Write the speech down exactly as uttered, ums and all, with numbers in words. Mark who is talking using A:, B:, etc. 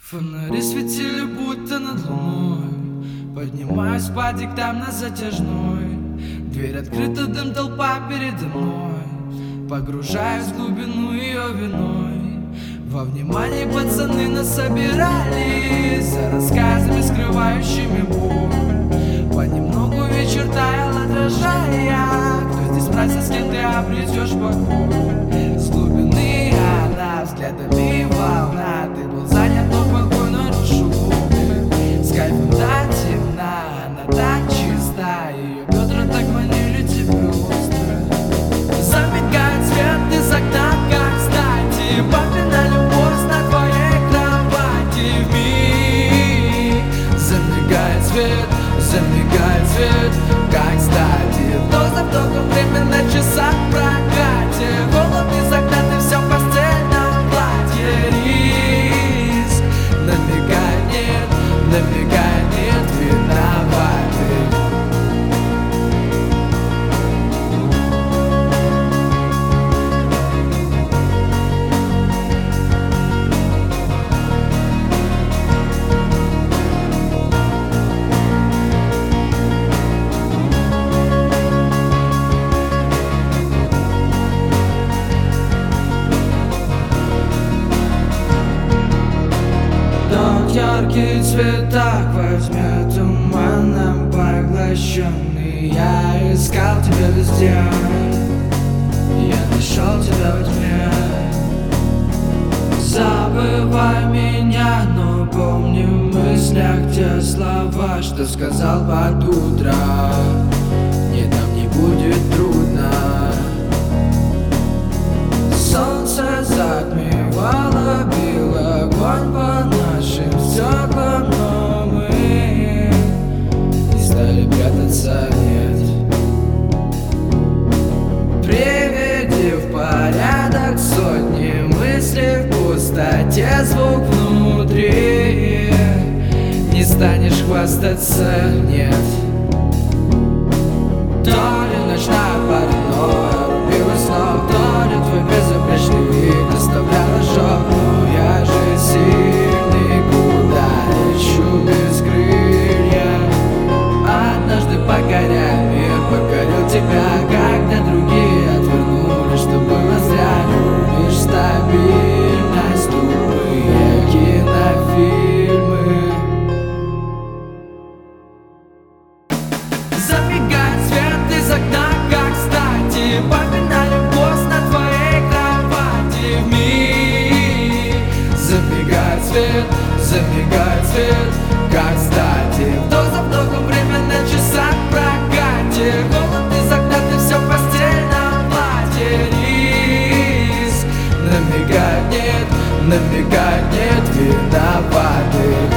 A: Фонари светили будто над луной. Поднимаюсь по диктам на затяжной. Дверь открыта, дым, толпа передо мной. Погружаюсь в глубину ее виной. Во внимании пацаны нас собирались за рассказами, скрывающими боль. Понемногу вечер таял, отражая, кто здесь мразь, с кем ты обретешь покой. С глубины она взглядами волна. Ты был занят, но покой нарушил глубины. С кайфом так темна, она так чиста. Ее бедра так манили тебе остро. Замигает свет из окна, как кстати. Папина любовь на твоей кровати. Вмиг замигает свет, замигает свет, как кстати. Вдох за вдохом время на часах в прокате. Голубь из окна, ты все в постельном платье. Риск намекает нет, намекает нет, виноваты. Яркий цвет так возьмет туманом поглощенный. Я искал тебя везде, я нашел тебя во тьме. Забывай меня, но помни в мыслях те слова, что сказал под утро. Нет, нам не будет трудно. Солнце затмевало, бил огонь по нашим стеклам, но мы не стали прятаться, нет. Приведи в порядок сотни мыслей в пустоте, звук внутри. Не станешь хвастаться, нет. То ли ночная паранойя рубилась снова, то ли твой безупречный вид оставлял ожог. Но я же сильный, куда лечу без крылья. Однажды покоряя мир, покорил тебя, когда другие отвернули, что было зря. Любишь стабильность, тупые кинофильмы. Забегает свет из окна, как кстати. Папина любовь на твоей кровати. Вмиг забегает свет, забегает свет, как кстати. Вдох за вдохом время на часах в прокате. Голубь из окна, ты все в постельном платье. Риск намекает нет, намекает нет, виноваты.